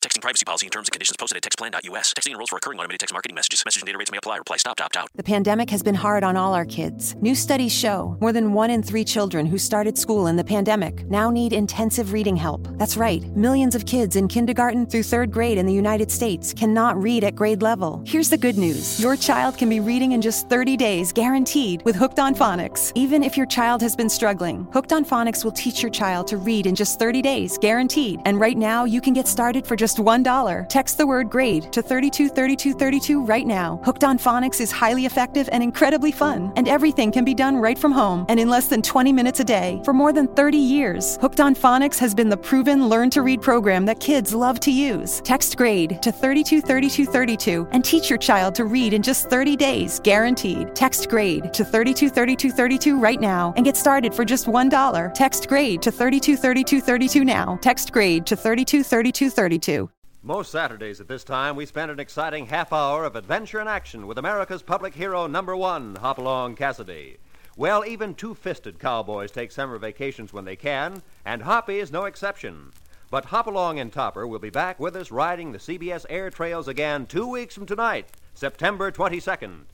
Texting privacy policy and terms and conditions posted at textplan.us. Texting enrolls for recurring automated text marketing messages. Message and data rates may apply. Reply stop, opt out. The pandemic has been hard on all our kids. New studies show more than 1 in 3 children who started school in the pandemic now need intensive reading help. That's right. Millions of kids in kindergarten through 3rd grade in the United States cannot read at grade level. Here's the good news. Your child can be reading in just 30 days, guaranteed, with Hooked on Phonics. Even if your child has been struggling, Hooked on Phonics will teach your child to read in just 30 days, guaranteed. And right now, you can get started for just $1. Text the word GRADE to 323232 right now. Hooked on Phonics is highly effective and incredibly fun. And everything can be done right from home and in less than 20 minutes a day. For more than 30 years, Hooked on Phonics has been the proven learn-to-read program that kids love to use. Text GRADE to 323232 and teach your child to read in just 30 days, guaranteed. Text GRADE to 323232 right now and get started for just $1. Text GRADE to 323232 now. Text GRADE to 323232. Most Saturdays at this time, we spend an exciting half hour of adventure and action with America's public hero #1, Hopalong Cassidy. Well, even two-fisted cowboys take summer vacations when they can, and Hoppy is no exception. But Hopalong and Topper will be back with us riding the CBS air trails again 2 weeks from tonight, September 22nd.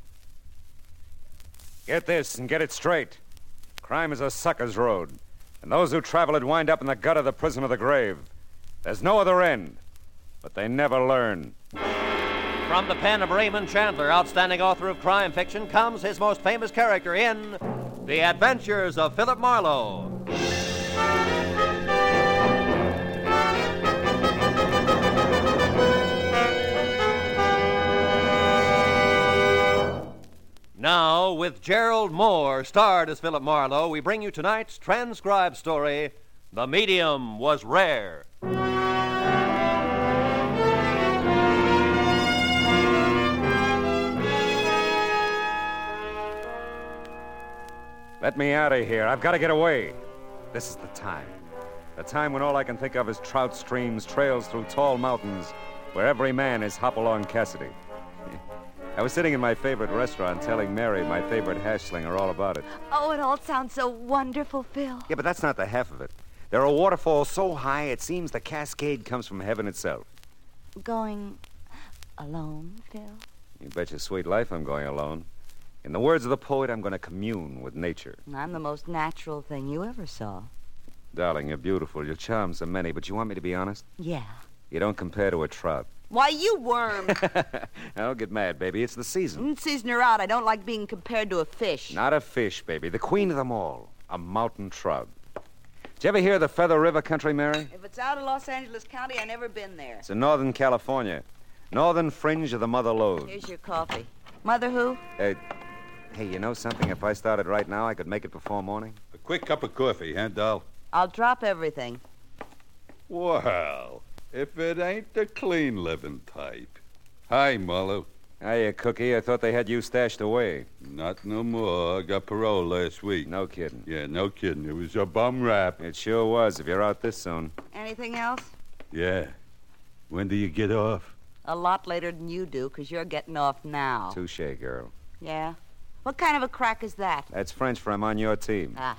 Get this and get it straight. Crime is a sucker's road, and those who travel it wind up in the gut of the prison of the grave. There's no other end, but they never learn. From the pen of Raymond Chandler, outstanding author of crime fiction, comes his most famous character in The Adventures of Philip Marlowe. Now, with Gerald Moore, starred as Philip Marlowe, we bring you tonight's transcribed story, The Medium Was Rare. Let me out of here. I've got to get away. This is the time. The time when all I can think of is trout streams, trails through tall mountains, where every man is Hopalong Cassidy. I was sitting in my favorite restaurant telling Mary, my favorite hash slinger, all about it. Oh, it all sounds so wonderful, Phil. Yeah, but that's not the half of it. There are waterfalls so high it seems the cascade comes from heaven itself. Going alone, Phil? You bet your sweet life I'm going alone. In the words of the poet, I'm going to commune with nature. I'm the most natural thing you ever saw. Darling, you're beautiful. Your charms are many, but you want me to be honest? Yeah. You don't compare to a trout. Why, you worm. Don't get mad, baby. It's the season. Season or out, I don't like being compared to a fish. Not a fish, baby. The queen of them all. A mountain trout. Did you ever hear of the Feather River country, Mary? If it's out of Los Angeles County, I've never been there. It's in Northern California. Northern fringe of the Mother Lode. Here's your coffee. Mother who? Hey, you know something? If I started right now, I could make it before morning. A quick cup of coffee, huh, doll? I'll drop everything. Well, if it ain't the clean living type. Hi, Marlowe. Hiya, Cookie. I thought they had you stashed away. Not no more. I got parole last week. No kidding. Yeah, no kidding. It was a bum rap. It sure was, if you're out this soon. Anything else? Yeah. When do you get off? A lot later than you do, because you're getting off now. Touché, girl. Yeah? What kind of a crack is that? That's French for I'm on your team. Ah.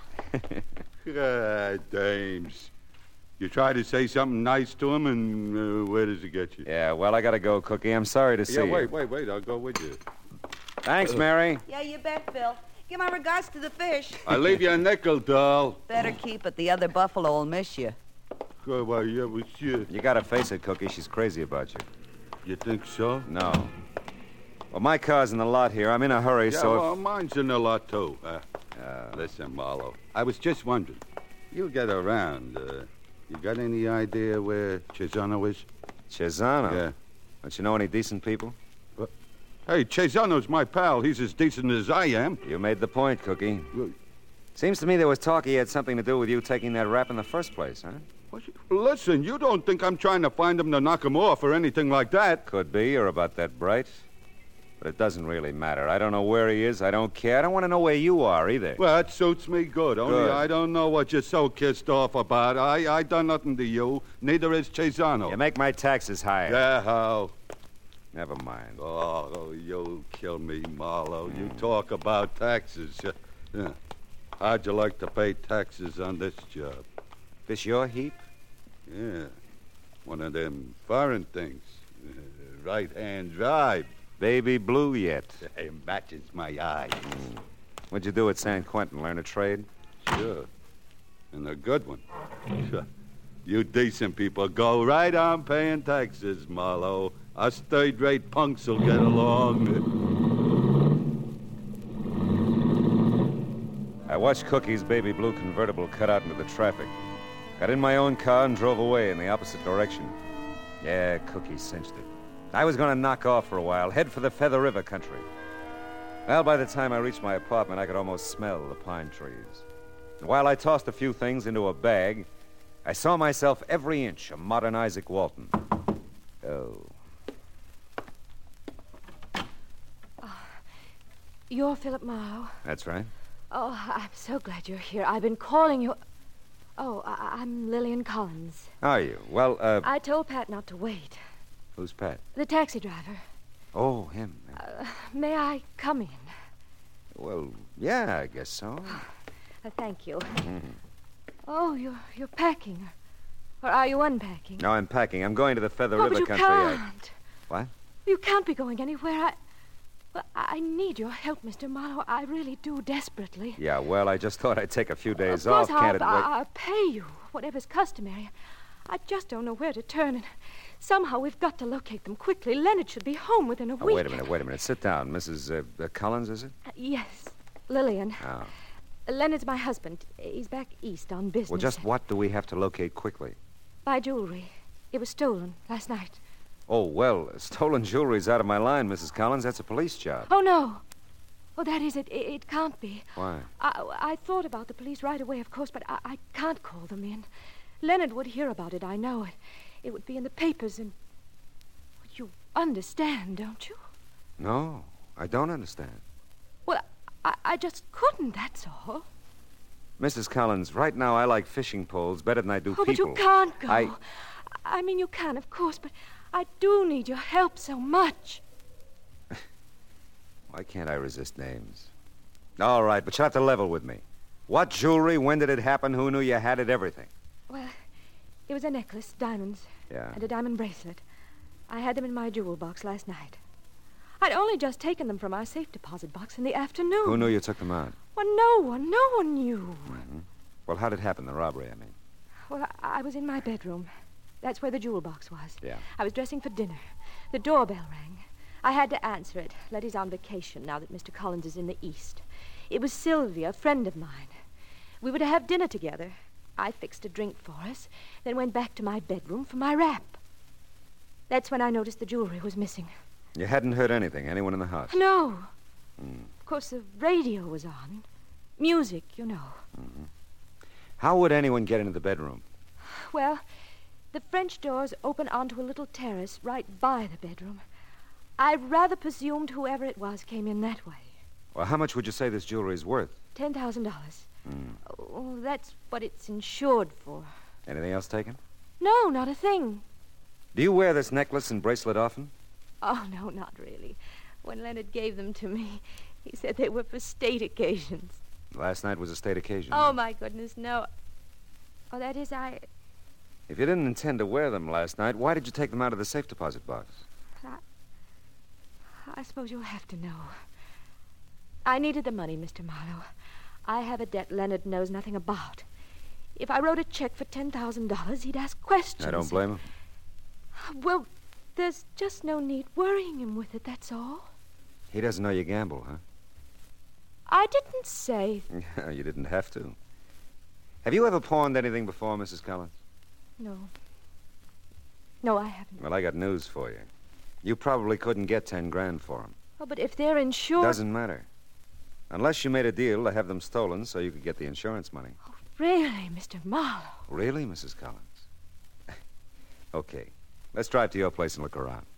God, dames. You try to say something nice to him, and where does it get you? Yeah, well, I gotta go, Cookie. I'm sorry to see you. Wait. I'll go with you. Thanks, Mary. Yeah, you bet, Phil. Give my regards to the fish. I'll leave you a nickel, doll. Better keep it. The other buffalo will miss you. Why, yeah, well, shit. You gotta face it, Cookie. She's crazy about you. You think so? No. Well, my car's in the lot here. I'm in a hurry, Yeah, so well, mine's in the lot, too. Listen, Marlowe, I was just wondering. You get around. You got any idea where Cesano is? Cesano? Yeah. Don't you know any decent people? What? Hey, Cesano's my pal. He's as decent as I am. You made the point, Cookie. Well, Seems to me there was talk he had something to do with you taking that rap in the first place, huh? listen, you don't think I'm trying to find him to knock him off or anything like that? Could be. You're about that bright. But it doesn't really matter. I don't know where he is. I don't care. I don't want to know where you are, either. Well, that suits me good. Only I don't know what you're so kissed off about. I done nothing to you. Neither is Cesano. You make my taxes higher. Yeah, how? Never mind. Oh, you'll kill me, Marlowe. You talk about taxes. Yeah. How'd you like to pay taxes on this job? This your heap? Yeah. One of them foreign things. Right-hand drive. Baby blue yet? It matches my eyes. What'd you do at San Quentin? Learn a trade? Sure. And a good one. You decent people go right on paying taxes, Marlowe. Us third-rate punks will get along. I watched Cookie's baby blue convertible cut out into the traffic. Got in my own car and drove away in the opposite direction. Yeah, Cookie cinched it. I was going to knock off for a while, head for the Feather River country. Well, by the time I reached my apartment, I could almost smell the pine trees. And while I tossed a few things into a bag, I saw myself every inch a modern Isaac Walton. Oh. You're Philip Marlowe. That's right. Oh, I'm so glad you're here. I've been calling you. Oh, I'm Lillian Collins. Are you? Well, I told Pat not to wait. Who's Pat? The taxi driver. Oh, him. May I come in? Well, yeah, I guess so. Thank you. Oh, you're packing. Or are you unpacking? No, I'm packing. I'm going to the Feather River but you country. Can't. What? You can't be going anywhere. I need your help, Mr. Marlowe. I really do, desperately. Yeah, well, I just thought I'd take a few days Of course, off. Can't it wait? I'll pay you, whatever's customary. I just don't know where to turn, and somehow we've got to locate them quickly. Leonard should be home within a week. Wait a minute. Sit down. Mrs. Collins, is it? Yes, Lillian. Oh. Leonard's my husband. He's back east on business. Well, just what do we have to locate quickly? My jewelry. It was stolen last night. Oh, well, stolen jewelry's out of my line, Mrs. Collins. That's a police job. Oh, no. Oh, that is it. It can't be. Why? I thought about the police right away, of course, but I can't call them in. Leonard would hear about it, I know. It would be in the papers, and... You understand, don't you? No, I don't understand. Well, I just couldn't, that's all. Mrs. Collins, right now I like fishing poles better than I do people. But you can't go. I mean, you can, of course, but I do need your help so much. Why can't I resist names? All right, but you'll have to level with me. What jewelry? When did it happen? Who knew you had it? Everything. Well, it was a necklace, diamonds. Yeah. And a diamond bracelet. I had them in my jewel box last night. I'd only just taken them from our safe deposit box in the afternoon. Who knew you took them out? Well, no one knew. Mm-hmm. Well, how did it happen, the robbery, I mean? Well, I was in my bedroom. That's where the jewel box was. Yeah. I was dressing for dinner. The doorbell rang. I had to answer it. Letty's on vacation now that Mr. Collins is in the East. It was Sylvia, a friend of mine. We were to have dinner together. I fixed a drink for us, then went back to my bedroom for my wrap. That's when I noticed the jewelry was missing. You hadn't heard anything? Anyone in the house? No. Of course, the radio was on. Music, you know. Mm-hmm. How would anyone get into the bedroom? Well, the French doors open onto a little terrace right by the bedroom. I rather presumed whoever it was came in that way. Well, how much would you say this jewelry is worth? $10,000. Oh, that's what it's insured for. Anything else taken? No, not a thing. Do you wear this necklace and bracelet often? Oh, no, not really. When Leonard gave them to me, he said they were for state occasions. Last night was a state occasion. Oh, my goodness, no. Oh, that is, If you didn't intend to wear them last night, why did you take them out of the safe deposit box? I suppose you'll have to know. I needed the money, Mr. Marlowe. I have a debt Leonard knows nothing about. If I wrote a check for $10,000, he'd ask questions. I don't blame him. Well, there's just no need worrying him with it, that's all. He doesn't know you gamble, huh? I didn't say... You didn't have to. Have you ever pawned anything before, Mrs. Collins? No. No, I haven't. Well, I got news for you. You probably couldn't get 10 grand for them. Oh, but if they're insured... Doesn't matter. Unless you made a deal to have them stolen so you could get the insurance money. Oh, really, Mr. Marlowe? Really, Mrs. Collins? Okay. Let's drive to your place and look around.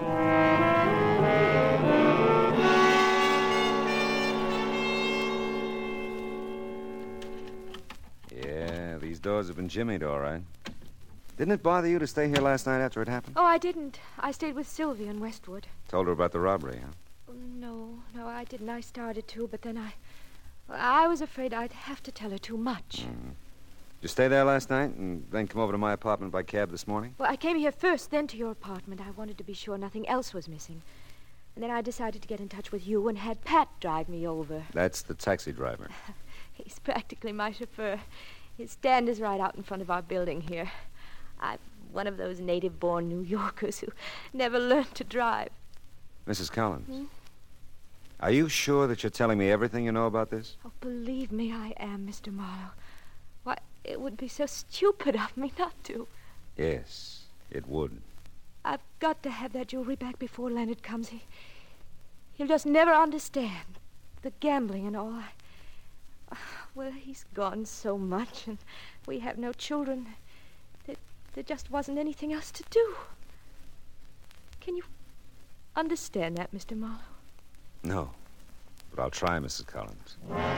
Yeah, these doors have been jimmied, all right. Didn't it bother you to stay here last night after it happened? Oh, I didn't. I stayed with Sylvia in Westwood. Told her about the robbery, huh? No, I didn't. I started to, but then I was afraid I'd have to tell her too much. you stay there last night and then come over to my apartment by cab this morning? Well, I came here first, then to your apartment. I wanted to be sure nothing else was missing. And then I decided to get in touch with you and had Pat drive me over. That's the taxi driver. He's practically my chauffeur. His stand is right out in front of our building here. I'm one of those native-born New Yorkers who never learned to drive. Mrs. Collins, are you sure that you're telling me everything you know about this? Oh, believe me, I am, Mr. Marlowe. Why, it would be so stupid of me not to. Yes, it would. I've got to have that jewelry back before Leonard comes. He'll just never understand the gambling and all. Well, he's gone so much, and we have no children. There just wasn't anything else to do. Can you understand that, Mr. Marlowe? No, but I'll try, Mrs. Collins.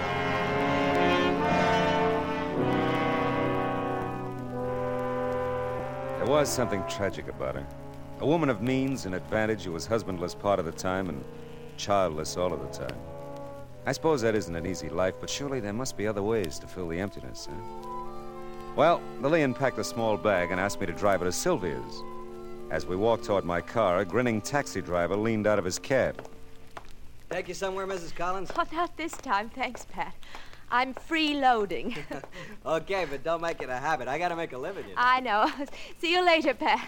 There was something tragic about her. A woman of means and advantage who was husbandless part of the time and childless all of the time. I suppose that isn't an easy life, but surely there must be other ways to fill the emptiness, huh? Well, Lillian packed a small bag and asked me to drive her to Sylvia's. As we walked toward my car, a grinning taxi driver leaned out of his cab. Take you somewhere, Mrs. Collins? Oh, not this time, thanks, Pat. I'm freeloading. Okay, but don't make it a habit. I gotta make a living, you know. I know. See you later, Pat.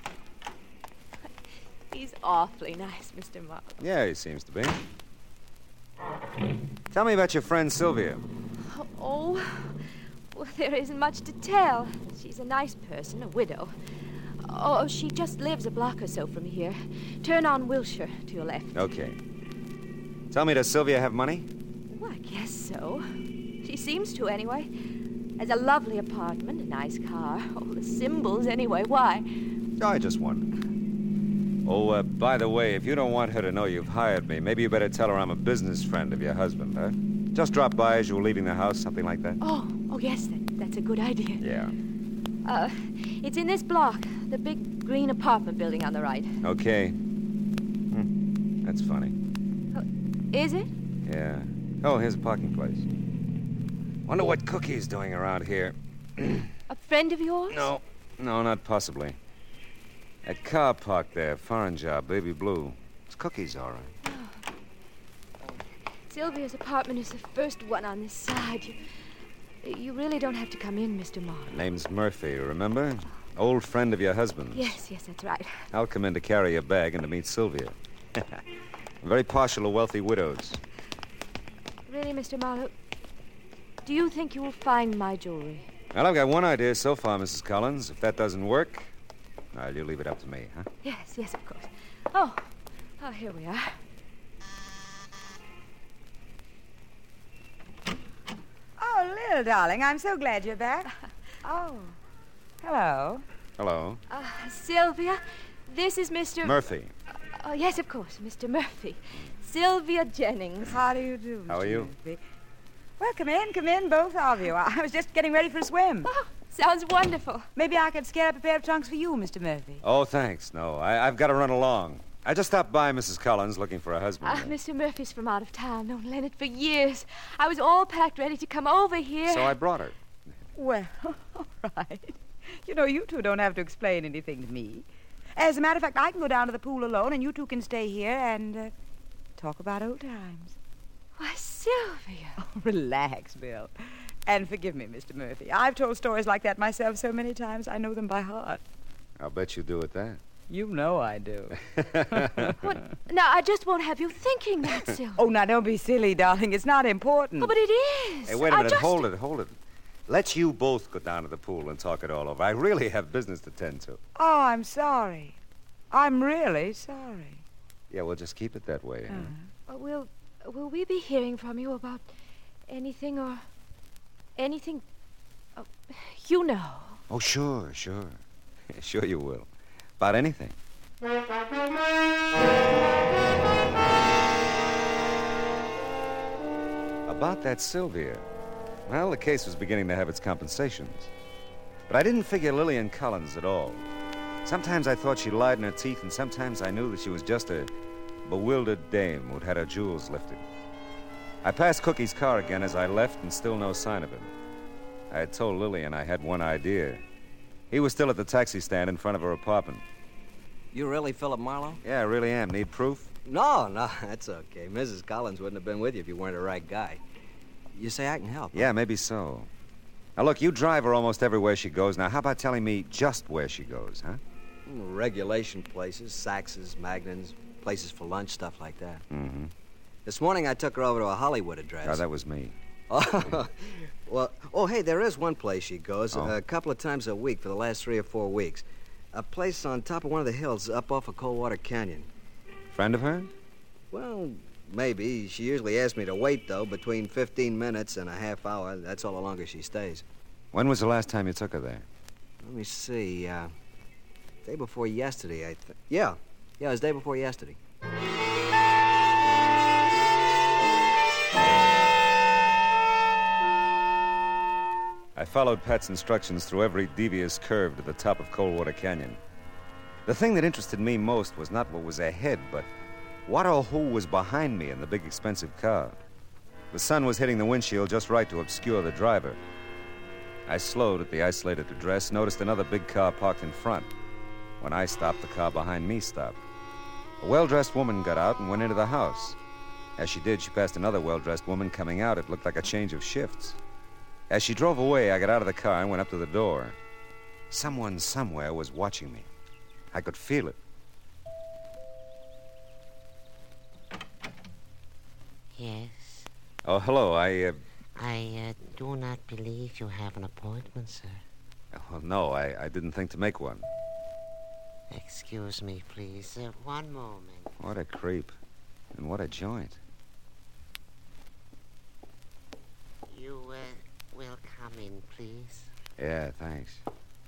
He's awfully nice, Mr. Marlowe. Yeah, he seems to be. Tell me about your friend Sylvia. Oh, well, there isn't much to tell. She's a nice person, a widow. Oh, she just lives a block or so from here. Turn on Wilshire to your left. Okay. Tell me, does Sylvia have money? Well, I guess so. She seems to, anyway. Has a lovely apartment, a nice car. All the symbols, anyway. Why? I just wondered. Oh, by the way, if you don't want her to know you've hired me, maybe you better tell her I'm a business friend of your husband, huh? Just drop by as you were leaving the house, something like that. Oh, yes, that's a good idea. Yeah. It's in this block, the big green apartment building on the right. Okay. That's funny. Is it? Yeah. Oh, here's a parking place. Wonder what Cookie's doing around here. A friend of yours? No, not possibly. That car parked there, foreign job, baby blue. It's Cookie's, all right. Sylvia's apartment is the first one on this side. You really don't have to come in, Mr. Marlowe. Name's Murphy, remember? Old friend of your husband's. Yes, that's right. I'll come in to carry your bag and to meet Sylvia. I'm very partial to wealthy widows. Really, Mr. Marlowe, do you think you will find my jewelry? Well, I've got one idea so far, Mrs. Collins. If that doesn't work, well, you leave it up to me, huh? Yes, of course. Oh, here we are. Oh, Lil, darling, I'm so glad you're back. Oh, hello. Hello. Sylvia, this is Mr. Murphy. Oh, yes, of course, Mr. Murphy. Sylvia Jennings. How do you do, How are Mr. you? Murphy? Well, come in, both of you. I was just getting ready for a swim. Oh, sounds wonderful. Maybe I could scare up a pair of trunks for you, Mr. Murphy. Oh, thanks. No, I've got to run along. I just stopped by Mrs. Collins looking for a husband. Mr. Murphy's from out of town. Known Leonard for years. I was all packed, ready to come over here. So I brought her. Well, all right. You know, you two don't have to explain anything to me. As a matter of fact, I can go down to the pool alone, and you two can stay here and talk about old times. Why, Sylvia. Oh, relax, Bill. And forgive me, Mr. Murphy. I've told stories like that myself so many times, I know them by heart. I'll bet you do at that. You know I do. What? Now, I just won't have you thinking that, Sylvia. Oh, now, don't be silly, darling. It's not important. Oh, but it is. Hey, wait a minute. Hold it. Let's you both go down to the pool and talk it all over. I really have business to tend to. Oh, I'm sorry. I'm really sorry. Yeah, we'll just keep it that way. Huh? Will we be hearing from you about anything or anything? You know. Oh, sure. Sure you will. About anything. About that Sylvia. Well, the case was beginning to have its compensations. But I didn't figure Lillian Collins at all. Sometimes I thought she lied in her teeth, and sometimes I knew that she was just a bewildered dame who'd had her jewels lifted. I passed Cookie's car again as I left, and still no sign of him. I had told Lillian I had one idea. He was still at the taxi stand in front of her apartment. You really Philip Marlowe? Yeah, I really am. Need proof? No, that's okay. Mrs. Collins wouldn't have been with you if you weren't the right guy. You say I can help? Yeah, maybe so. Now, look, you drive her almost everywhere she goes. Now, how about telling me just where she goes, huh? Regulation places, Sax's, Magnan's, places for lunch, stuff like that. Mm-hmm. This morning I took her over to a Hollywood address. Oh, that was me. Oh, well, hey, there is one place she goes Oh. a couple of times a week for the last 3 or 4 weeks. A place on top of one of the hills up off of Coldwater Canyon. Friend of hers? Well, maybe. She usually asks me to wait, though, between 15 minutes and a half hour. That's all the longer she stays. When was the last time you took her there? Let me see, day before yesterday, I think. Yeah, it was day before yesterday. I followed Pat's instructions through every devious curve to the top of Coldwater Canyon. The thing that interested me most was not what was ahead, but what or who was behind me in the big, expensive car. The sun was hitting the windshield just right to obscure the driver. I slowed at the isolated address, noticed another big car parked in front. When I stopped, the car behind me stopped. A well-dressed woman got out and went into the house. As she did, she passed another well-dressed woman coming out. It looked like a change of shifts. As she drove away, I got out of the car and went up to the door. Someone somewhere was watching me. I could feel it. Yes? Oh, hello. I do not believe you have an appointment, sir. Well, no, I didn't think to make one. Excuse me, please. One moment. What a creep. And what a joint. You, will come in, please. Yeah, thanks.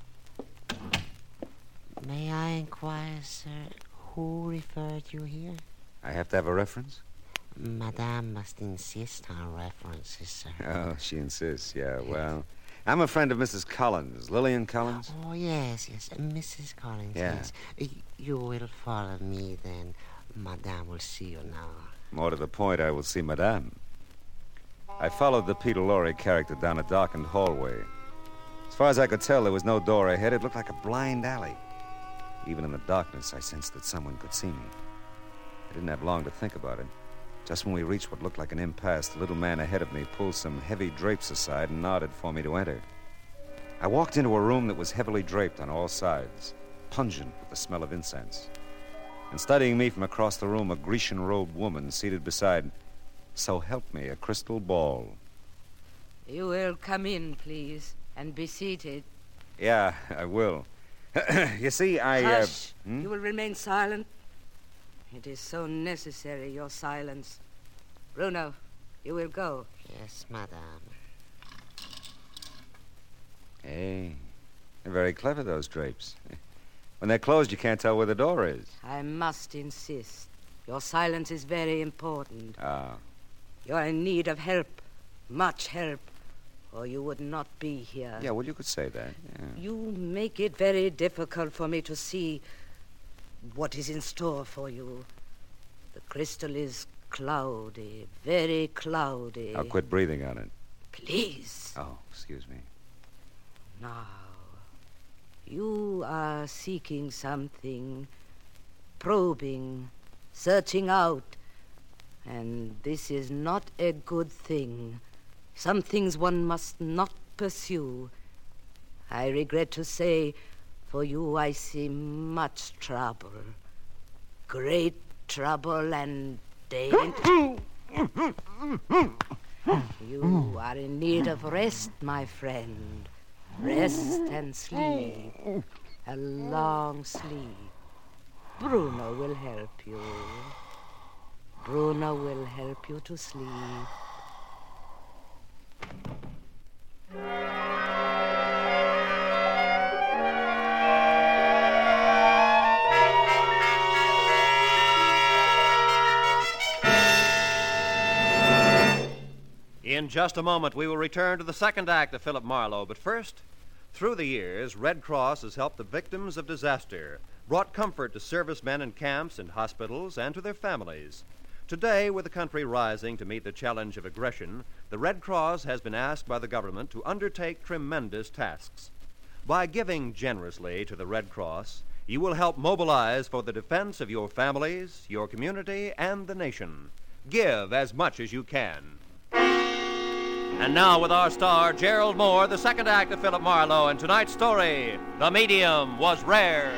May I inquire, sir, who referred you here? I have to have a reference? Madame must insist on references, sir. Oh, she insists, yeah. Well, I'm a friend of Mrs. Collins. Lillian Collins? Oh, yes. Mrs. Collins, Yeah. yes. You will follow me, then. Madame will see you now. More to the point, I will see Madame. I followed the Peter Lorre character down a darkened hallway. As far as I could tell, there was no door ahead. It looked like a blind alley. Even in the darkness, I sensed that someone could see me. I didn't have long to think about it. Just when we reached what looked like an impasse, the little man ahead of me pulled some heavy drapes aside and nodded for me to enter. I walked into a room that was heavily draped on all sides, pungent with the smell of incense. And studying me from across the room, a Grecian-robed woman seated beside, so help me, a crystal ball. You will come in, please, and be seated. Yeah, I will. You see, Hush. You will remain silent. It is so necessary, your silence. Bruno, you will go. Yes, madame. Hey, they're very clever, those drapes. When they're closed, you can't tell where the door is. I must insist. Your silence is very important. Ah. You are in need of help, much help, or you would not be here. Yeah, well, you could say that. Yeah. You make it very difficult for me to see what is in store for you. The crystal is cloudy, very cloudy. I'll quit breathing on it. Please. Oh, excuse me. Now, you are seeking something, probing, searching out, and this is not a good thing. Some things one must not pursue. I regret to say, for you I see much trouble. Great trouble and danger. You are in need of rest, my friend. Rest and sleep. A long sleep. Bruno will help you. Bruno will help you to sleep. In just a moment, we will return to the second act of Philip Marlowe. But first, through the years, Red Cross has helped the victims of disaster, brought comfort to servicemen in camps and hospitals and to their families. Today, with the country rising to meet the challenge of aggression, the Red Cross has been asked by the government to undertake tremendous tasks. By giving generously to the Red Cross, you will help mobilize for the defense of your families, your community, and the nation. Give as much as you can. And now with our star, Gerald Moore, the second act of Philip Marlowe, and tonight's story, The Medium Was Rare.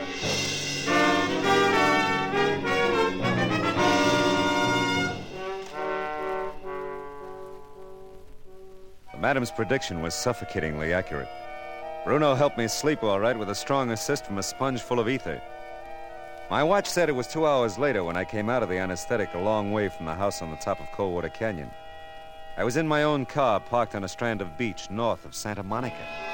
Madam's prediction was suffocatingly accurate. Bruno helped me sleep all right with a strong assist from a sponge full of ether. My watch said it was 2 hours later when I came out of the anesthetic a long way from the house on the top of Coldwater Canyon. I was in my own car parked on a strand of beach north of Santa Monica.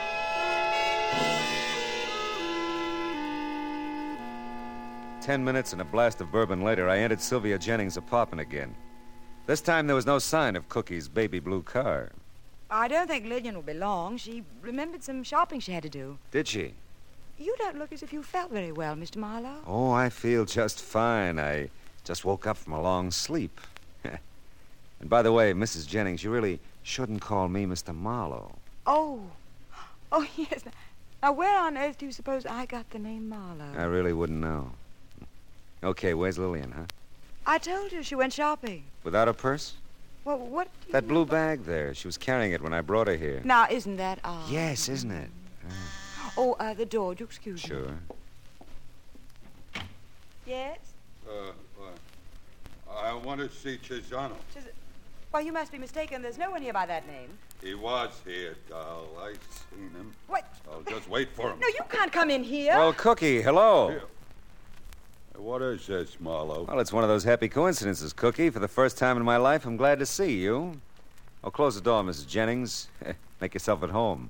10 minutes and a blast of bourbon later, I entered Sylvia Jennings' apartment again. This time there was no sign of Cookie's baby blue car. I don't think Lillian will be long. She remembered some shopping she had to do. Did she? You don't look as if you felt very well, Mr. Marlowe. Oh, I feel just fine. I just woke up from a long sleep. And by the way, Mrs. Jennings, you really shouldn't call me Mr. Marlowe. Oh, yes. Now, where on earth do you suppose I got the name Marlowe? I really wouldn't know. Okay, where's Lillian, huh? I told you she went shopping. Without a purse? Well, what? That blue bag there. She was carrying it when I brought her here. Now, isn't that odd? Yes, isn't it? Oh, the door. Do you excuse me? Sure. Yes? I want to see Chisano. Well, you must be mistaken. There's no one here by that name. He was here, doll. I seen him. What? I'll just wait for him. No, you can't come in here. Well, Cookie, hello. Here. What is this, Marlowe? Well, it's one of those happy coincidences, Cookie. For the first time in my life, I'm glad to see you. Oh, close the door, Mrs. Jennings. Make yourself at home.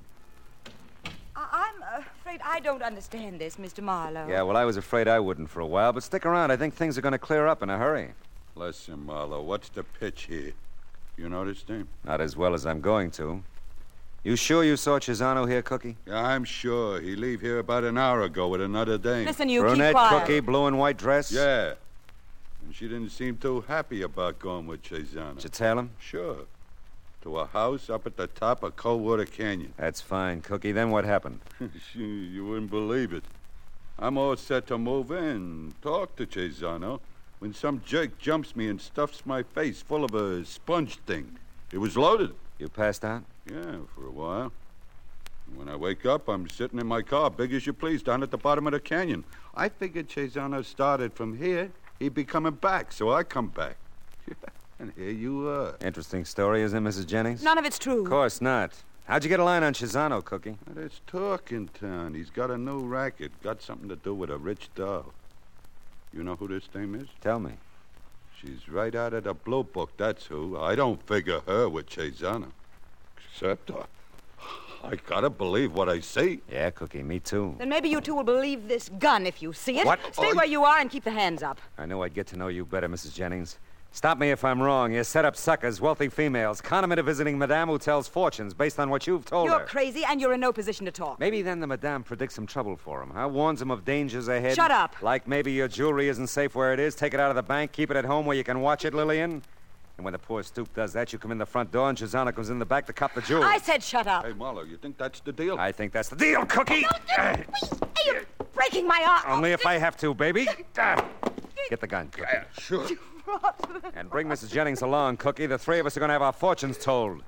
I'm afraid I don't understand this, Mr. Marlowe. Yeah, well, I was afraid I wouldn't for a while, but stick around. I think things are going to clear up in a hurry. Listen, Marlowe, what's the pitch here? You know this name? Not as well as I'm going to. You sure you saw Chisano here, Cookie? Yeah, I'm sure. He leave here about an hour ago with another dame. Listen, you Brunette, keep quiet. Cookie, blue and white dress? Yeah. And she didn't seem too happy about going with Chisano. Did you tell him? Sure. To a house up at the top of Coldwater Canyon. That's fine, Cookie. Then what happened? You wouldn't believe it. I'm all set to move in, talk to Chisano, when some jerk jumps me and stuffs my face full of a sponge thing. It was loaded. You passed out? Yeah, for a while. When I wake up, I'm sitting in my car, big as you please, down at the bottom of the canyon. I figured Chisano started from here. He'd be coming back, so I come back. And here you are. Interesting story, isn't it, Mrs. Jennings? None of it's true. Of course not. How'd you get a line on Chisano, Cookie? There's talk in town. He's got a new racket. Got something to do with a rich doll. You know who this dame is? Tell me. She's right out of the Blue Book, that's who. I don't figure her with Chisano. Except, I gotta believe what I see. Yeah, Cookie, me too. Then maybe you two will believe this gun if you see it. What? Stay where you are and keep the hands up. I knew I'd get to know you better, Mrs. Jennings. Stop me if I'm wrong. You set up suckers, wealthy females, con 'em into visiting Madame who tells fortunes based on what you've told You're her. crazy and you're in no position to talk. Maybe then the Madame predicts some trouble for him, huh? Warns him of dangers ahead. Shut up. Like maybe your jewelry isn't safe where it is. Take it out of the bank, keep it at home where you can watch it, Lillian. And when the poor stoop does that, you come in the front door and Chisano comes in the back to cop the jewels. I said shut up. Hey, Marlowe, you think that's the deal? I think that's the deal, Cookie. Hey, you're breaking my arm. Only if I have to, baby. Get the gun, Cookie. Sure. And bring Mrs. Jennings along, Cookie. The three of us are going to have our fortunes told.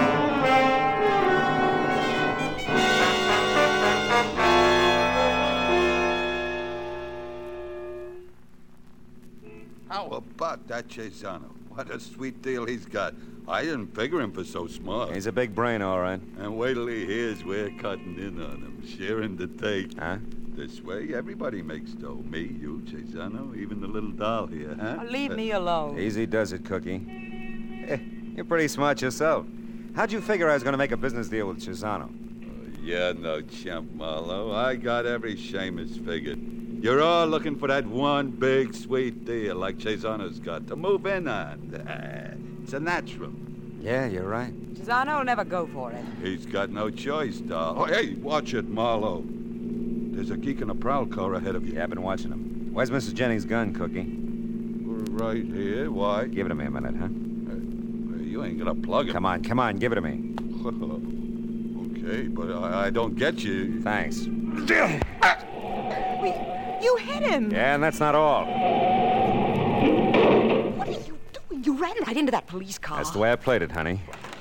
How about that Chisano? What a sweet deal he's got. I didn't figure him for so smart. He's a big brain, all right. And wait till he hears we're cutting in on him, sharing the take. Huh? This way, everybody makes dough. Me, you, Chisano, even the little doll here, huh? Oh, leave me alone. Easy does it, Cookie. You're pretty smart yourself. How'd you figure I was going to make a business deal with Chisano? Yeah, no chump, Marlowe. I got every Seamus figured. You're all looking for that one big, sweet deal like Chisano's got to move in on. It's a natural. Yeah, you're right. Chisano will never go for it. He's got no choice, doll. Oh, hey, watch it, Marlowe. There's a geek in a prowl car ahead of you. Yeah, I've been watching him. Where's Mrs. Jennings' gun, Cookie? right here. Why? Give it to me a minute, huh? You ain't gonna plug it. Come on, give it to me. Okay, but I don't get you. Thanks. You hit him. Yeah, and that's not all. What are you doing? You ran right into that police car. That's the way I played it, honey.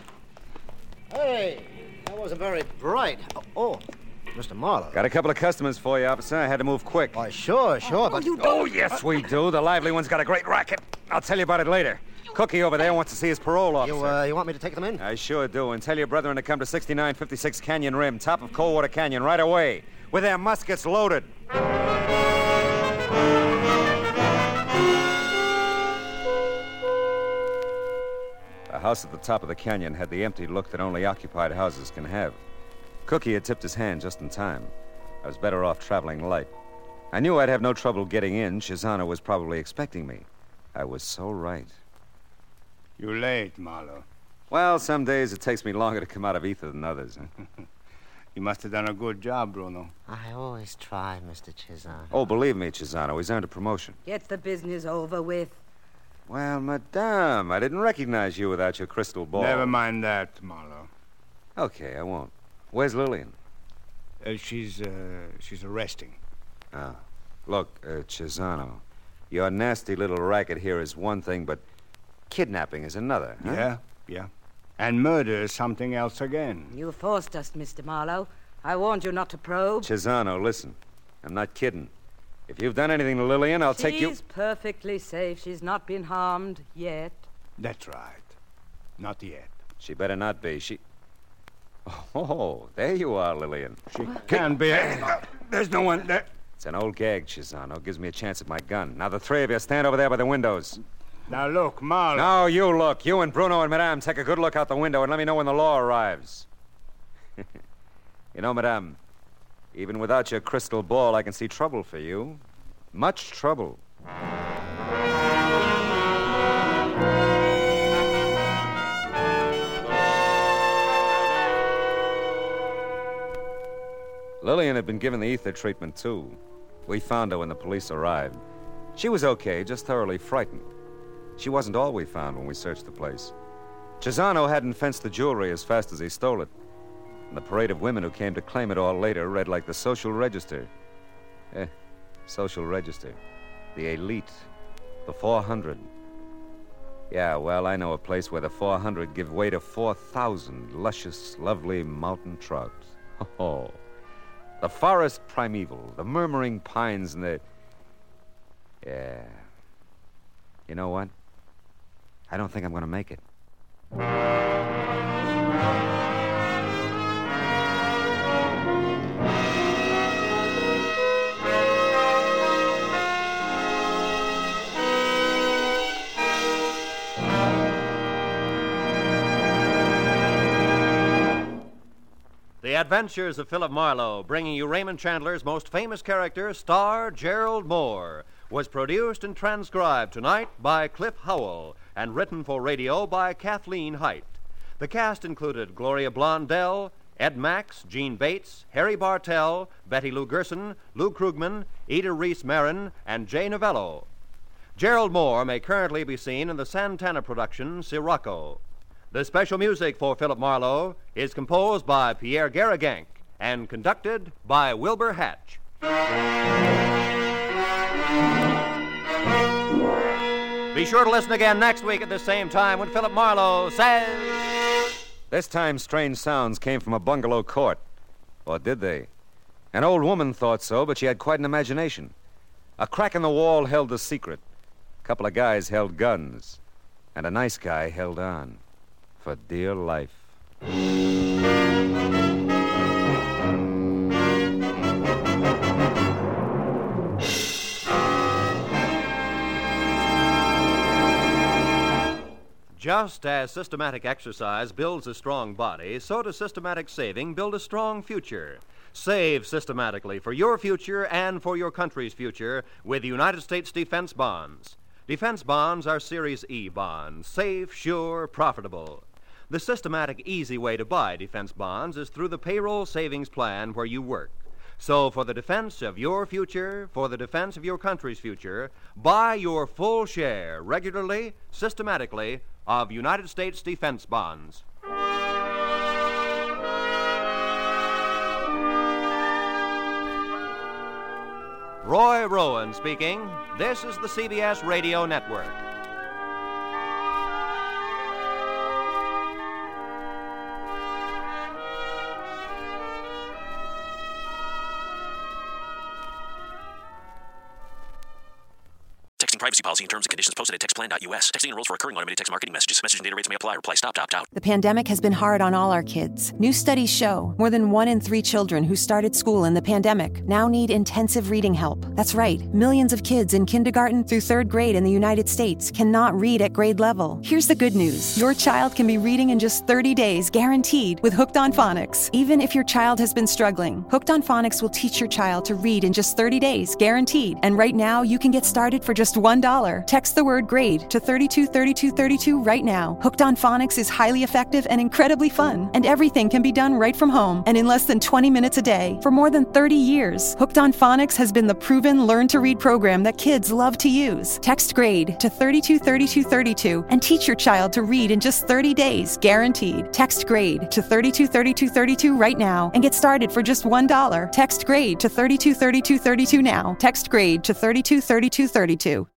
Hey, that wasn't very bright. Oh, Mr. Marlowe. Got a couple of customers for you, officer. I had to move quick. Why, sure, but... You don't. Oh, yes, we do. The lively one's got a great racket. I'll tell you about it later. Cookie over there wants to see his parole officer. You want me to take them in? I sure do. And tell your brethren to come to 6956 Canyon Rim, top of Coldwater Canyon, right away, with their muskets loaded. The house at the top of the canyon had the empty look that only occupied houses can have. Cookie had tipped his hand just in time. I was better off traveling light. I knew I'd have no trouble getting in. Chisano was probably expecting me. I was so right. You're late, Marlowe. Well, some days it takes me longer to come out of ether than others. You must have done a good job, Bruno. I always try, Mr. Chisano. Oh, believe me, Chisano, he's earned a promotion. Get the business over with. Well, madame, I didn't recognize you without your crystal ball. Never mind that, Marlowe. Okay, I won't. Where's Lillian? She's arresting. Ah. Look, Chisano, your nasty little racket here is one thing, but kidnapping is another, huh? Yeah. And murder is something else again. You forced us, Mr. Marlowe. I warned you not to probe. Chisano, listen. I'm not kidding. If you've done anything to Lillian, I'll take you... She's perfectly safe. She's not been harmed yet. That's right. Not yet. She better not be. Oh, there you are, Lillian. She can be. There's no one there. It's an old gag, Chisano. Gives me a chance at my gun. Now, the three of you stand over there by the windows. Now, look, Marlowe. No, you look. You and Bruno and Madame take a good look out the window and let me know when the law arrives. You know, Madame, even without your crystal ball, I can see trouble for you. Much trouble. Lillian had been given the ether treatment, too. We found her when the police arrived. She was okay, just thoroughly frightened. She wasn't all we found when we searched the place. Chisano hadn't fenced the jewelry as fast as he stole it. And the parade of women who came to claim it all later read like the social register. Social register. The elite. The 400. Yeah, well, I know a place where the 400 give way to 4,000 luscious, lovely mountain trout. Oh, the forest primeval, the murmuring pines and the... Yeah. You know what? I don't think I'm going to make it. The Adventures of Philip Marlowe, bringing you Raymond Chandler's most famous character, star Gerald Moore, was produced and transcribed tonight by Cliff Howell and written for radio by Kathleen Height. The cast included Gloria Blondell, Ed Max, Gene Bates, Harry Bartell, Betty Lou Gerson, Lou Krugman, Ida Reese Marin, and Jay Novello. Gerald Moore may currently be seen in the Santana production Sirocco. The special music for Philip Marlowe is composed by Pierre Garrigank and conducted by Wilbur Hatch. Be sure to listen again next week at the same time when Philip Marlowe says... This time, strange sounds came from a bungalow court. Or did they? An old woman thought so, but she had quite an imagination. A crack in the wall held the secret. A couple of guys held guns. And a nice guy held on. For dear life. Just as systematic exercise builds a strong body, so does systematic saving build a strong future. Save systematically for your future and for your country's future with United States Defense Bonds. Defense bonds are Series E bonds, safe, sure, profitable. The systematic, easy way to buy defense bonds is through the payroll savings plan where you work. So for the defense of your future, for the defense of your country's future, buy your full share regularly, systematically, of United States defense bonds. Roy Rowan speaking. This is the CBS Radio Network. Texting privacy policy and terms and conditions posted at textplan.us. Texting enrolls for recurring automated text marketing messages. Message and data rates may apply. Reply stop to opt out. The pandemic has been hard on all our kids. New studies show more than 1 in 3 children who started school in the pandemic now need intensive reading help. That's right. Millions of kids in kindergarten through 3rd grade in the United States cannot read at grade level. Here's the good news. Your child can be reading in just 30 days, guaranteed, with Hooked on Phonics. Even if your child has been struggling, Hooked on Phonics will teach your child to read in just 30 days, guaranteed. And right now, you can get started for just $1. Text the word GRADE to 323232 right now. Hooked on Phonics is highly effective and incredibly fun, and everything can be done right from home and in less than 20 minutes a day. For more than 30 years, Hooked on Phonics has been the proven learn-to-read program that kids love to use. Text GRADE to 323232 and teach your child to read in just 30 days, guaranteed. Text GRADE to 323232 right now and get started for just $1. Text GRADE to 323232 now. Text GRADE to 323232.